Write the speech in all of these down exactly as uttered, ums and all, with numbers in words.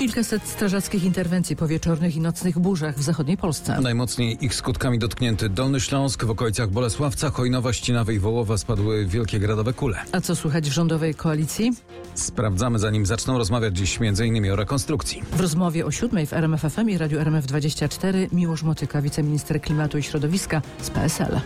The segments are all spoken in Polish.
Kilkaset strażackich interwencji po wieczornych i nocnych burzach w zachodniej Polsce. Najmocniej ich skutkami dotknięty Dolny Śląsk, w okolicach Bolesławca, Chojnowa, Ścinawy i Wołowa spadły wielkie gradowe kule. A co słychać w rządowej koalicji? Sprawdzamy, zanim zaczną rozmawiać dziś między innymi o rekonstrukcji. W rozmowie o siódmej w R M F F M i Radiu R M F dwadzieścia cztery Miłosz Motyka, wiceminister klimatu i środowiska z P S L.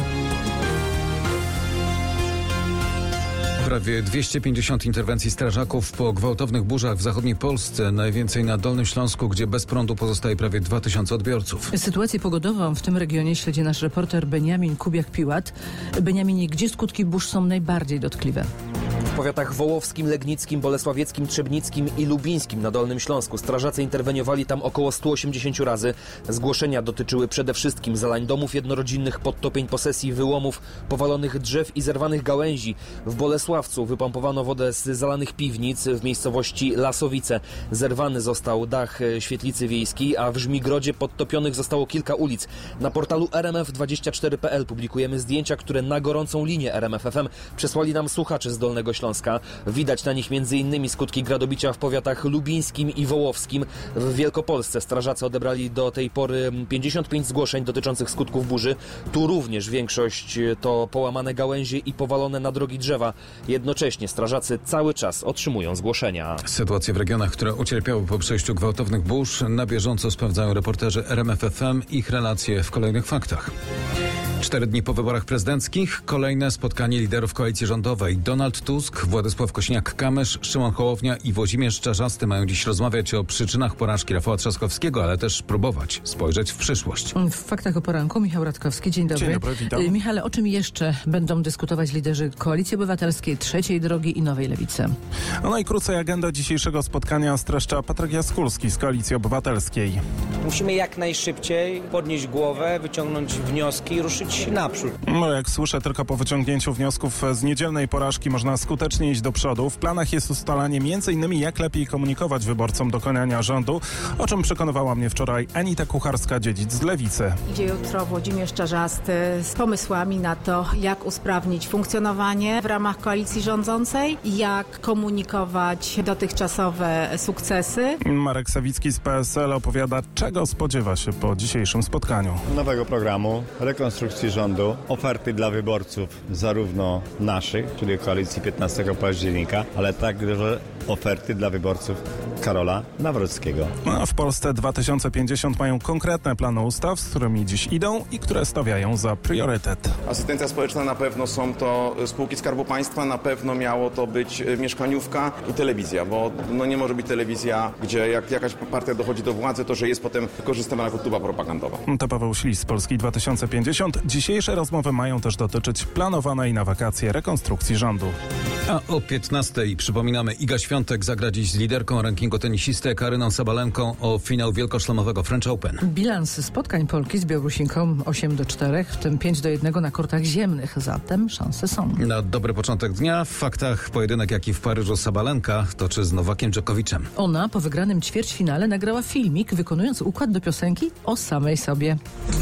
Prawie dwieście pięćdziesiąt interwencji strażaków po gwałtownych burzach w zachodniej Polsce, najwięcej na Dolnym Śląsku, gdzie bez prądu pozostaje prawie dwa tysiące odbiorców. Sytuację pogodową w tym regionie śledzi nasz reporter Beniamin Kubiak-Piłat. Beniaminie, gdzie skutki burz są najbardziej dotkliwe? W powiatach wołowskim, legnickim, bolesławieckim, trzebnickim i lubińskim na Dolnym Śląsku. Strażacy interweniowali tam około sto osiemdziesiąt razy. Zgłoszenia dotyczyły przede wszystkim zalań domów jednorodzinnych, podtopień posesji, wyłomów, powalonych drzew i zerwanych gałęzi. W Bolesławcu wypompowano wodę z zalanych piwnic w miejscowości Lasowice. Zerwany został dach świetlicy wiejskiej, a w Żmigrodzie podtopionych zostało kilka ulic. Na portalu R M F dwadzieścia cztery kropka P L publikujemy zdjęcia, które na gorącą linię R M F F M przesłali nam słuchacze z Dolnego Śląska. Widać na nich między innymi skutki gradobicia w powiatach lubińskim i wołowskim. W Wielkopolsce strażacy odebrali do tej pory pięćdziesiąt pięć zgłoszeń dotyczących skutków burzy. Tu również większość to połamane gałęzie i powalone na drogi drzewa. Jednocześnie strażacy cały czas otrzymują zgłoszenia. Sytuację w regionach, które ucierpiały po przejściu gwałtownych burz, na bieżąco sprawdzają reporterzy R M F F M. Ich relacje w kolejnych faktach. Cztery dni po wyborach prezydenckich kolejne spotkanie liderów koalicji rządowej. Donald Tusk, Władysław Kosiniak-Kamysz, Szymon Hołownia i Włodzimierz Czarzasty mają dziś rozmawiać o przyczynach porażki Rafała Trzaskowskiego, ale też próbować spojrzeć w przyszłość. W faktach o poranku Michał Radkowski. Dzień dobry. Dzień dobry, witam. Michale, o czym jeszcze będą dyskutować liderzy Koalicji Obywatelskiej, Trzeciej Drogi i Nowej Lewicy? No najkrócej agenda dzisiejszego spotkania streszcza Patryk Jaskulski z Koalicji Obywatelskiej. Musimy jak najszybciej podnieść głowę, wyciągnąć wnioski i ruszyć naprzód. No jak słyszę, tylko po wyciągnięciu wniosków z niedzielnej porażki można skutecznie iść do przodu. W planach jest ustalanie między innymi jak lepiej komunikować wyborcom dokonania rządu, o czym przekonywała mnie wczoraj Anita Kucharska-Dziedzic z Lewicy. Idzie jutro Włodzimierz Czarzasty z pomysłami na to, jak usprawnić funkcjonowanie w ramach koalicji rządzącej, jak komunikować dotychczasowe sukcesy. Marek Sawicki z P S L opowiada, czego spodziewa się po dzisiejszym spotkaniu. Nowego programu, rekonstrukcji rządu, oferty dla wyborców zarówno naszych, czyli koalicji piętnastego października, ale także oferty dla wyborców Karola Nawrockiego. A w Polsce dwa tysiące pięćdziesiąt mają konkretne plany ustaw, z którymi dziś idą i które stawiają za priorytet. Asystencja społeczna na pewno są to spółki Skarbu Państwa, na pewno miało to być mieszkaniówka i telewizja, bo no nie może być telewizja, gdzie jak jakaś partia dochodzi do władzy, to że jest potem wykorzystywana jako tuba propagandowa. To Paweł Ślis z Polski dwa tysiące pięćdziesiąt. Dzisiejsze rozmowy mają też dotyczyć planowanej na wakacje rekonstrukcji rządu. A o piętnastej przypominamy, Iga Świątek zagra dziś z liderką rankingu tenisistek Aryną Sabalenką o finał wielkoszlemowego French Open. Bilans spotkań Polki z Białorusinką osiem do czterech, w tym pięć do jednego na kortach ziemnych. Zatem szanse są. Na dobry początek dnia w faktach pojedynek, jaki w Paryżu Sabalenka toczy z Nowakiem Dżokowiczem. Ona po wygranym ćwierćfinale nagrała filmik, wykonując układ do piosenki o samej sobie.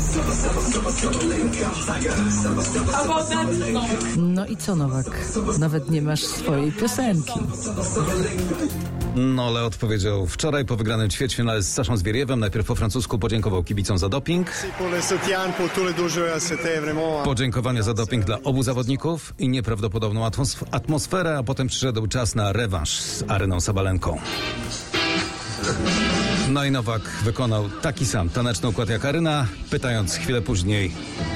No i co, Nowak? Nawet nie masz swojej piosenki. No, ale odpowiedział wczoraj po wygranym ćwierćfinale z Saszą Zwieriewem. Najpierw po francusku podziękował kibicom za doping. Podziękowania za doping dla obu zawodników i nieprawdopodobną atmosf- atmosferę, a potem przyszedł czas na rewanż z Aryną Sabalenką. No i Nowak wykonał taki sam taneczny układ jak Aryna, pytając chwilę później: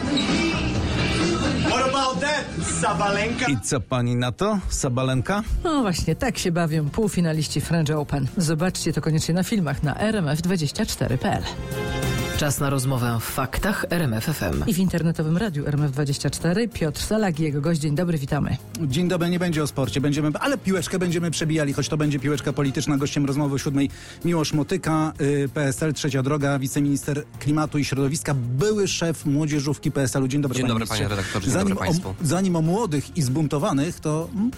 i co pani na to, Sabalenka? No właśnie, tak się bawią półfinaliści French Open. Zobaczcie to koniecznie na filmach na R M F dwadzieścia cztery kropka P L. Czas na rozmowę w faktach R M F F M. I w internetowym radiu R M F dwadzieścia cztery Piotr Salak i jego gość. Dzień dobry, witamy. Dzień dobry, nie będzie o sporcie, będziemy, ale piłeczkę będziemy przebijali, choć to będzie piłeczka polityczna. Gościem rozmowy o siódmej Miłosz Motyka, y, P S L, Trzecia Droga, wiceminister klimatu i środowiska, były szef młodzieżówki P S L-u. Dzień dobry, Dzień panie dobry, panie redaktorze, dzień zanim dobry państwu. O, zanim o młodych i zbuntowanych, to... Hmm?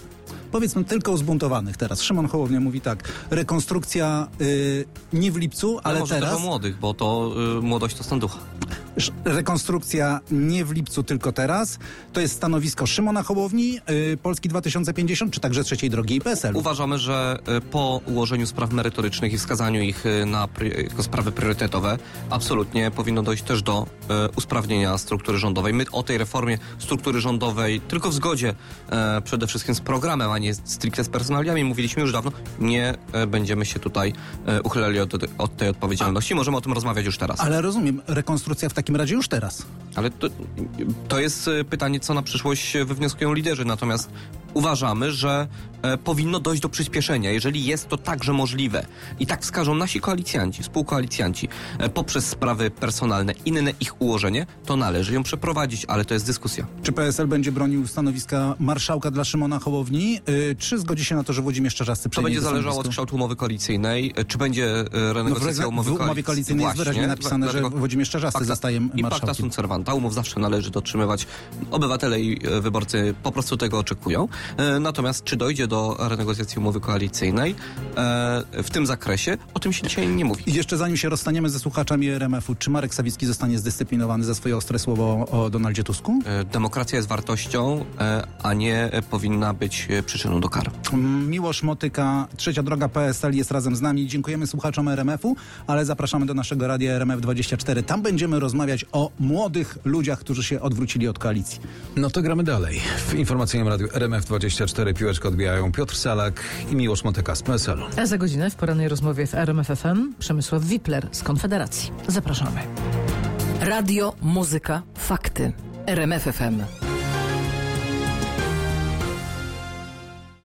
Powiedzmy tylko o zbuntowanych teraz. Szymon Hołownia mówi tak, rekonstrukcja y, nie w lipcu, ale może teraz... też o młodych, bo to y, młodość to stan ducha. Rekonstrukcja nie w lipcu, tylko teraz. To jest stanowisko Szymona Hołowni, y, Polski dwa tysiące pięćdziesiąt, czy także Trzeciej Drogi i P S L. Uważamy, że y, po ułożeniu spraw merytorycznych i wskazaniu ich y, na pry, jako sprawy priorytetowe, absolutnie powinno dojść też do y, usprawnienia struktury rządowej. My o tej reformie struktury rządowej tylko w zgodzie y, przede wszystkim z programem, a nie stricte z personaliami mówiliśmy już dawno. Nie y, będziemy się tutaj y, uchylali od, od tej odpowiedzialności. A, Możemy o tym rozmawiać już teraz. Ale rozumiem, rekonstrukcja w takim razie już teraz. Ale to, to jest pytanie, co na przyszłość wywnioskują liderzy. Natomiast uważamy, że e, powinno dojść do przyspieszenia. Jeżeli jest to także możliwe i tak wskażą nasi koalicjanci, współkoalicjanci e, poprzez sprawy personalne, inne ich ułożenie, to należy ją przeprowadzić, ale to jest dyskusja. Czy P S L będzie bronił stanowiska marszałka dla Szymona Hołowni? Yy, czy zgodzi się na to, że Włodzimierz Czarzasty To będzie zależało od kształtu umowy koalicyjnej. Czy będzie e, renegocjacja no w, umowy w umowie koalicyjnej jest wyraźnie napisane, dlatego, że Włodzimierz Czarzasty zostaje marszałkiem. I pacta sunt servanta. Umów zawsze należy dotrzymywać. Obywatele i wyborcy po prostu tego oczekują. E, natomiast czy dojdzie do renegocjacji umowy koalicyjnej e, w tym zakresie, o tym się dzisiaj nie mówi. I jeszcze zanim się rozstaniemy ze słuchaczami R M F u, czy Marek Sawicki zostanie zdyscyplinowany za swoje ostre słowo o Donaldzie Tusku? E, demokracja jest wartością, e, a nie powinna być przyczyną do kar. Miłosz Motyka, Trzecia Droga P S L jest razem z nami. Dziękujemy słuchaczom R M F u, ale zapraszamy do naszego radia R M F dwadzieścia cztery. Tam będziemy rozmawiać o młodych ludziach, którzy się odwrócili od koalicji. No to gramy dalej. W informacyjnym radiu R M F dwadzieścia cztery piłeczkę odbijają Piotr Salak i Miłosz Motyka z P S L u. A za godzinę w porannej rozmowie w R M F F M Przemysław Wipler z Konfederacji. Zapraszamy. Radio, muzyka, fakty. R M F F M.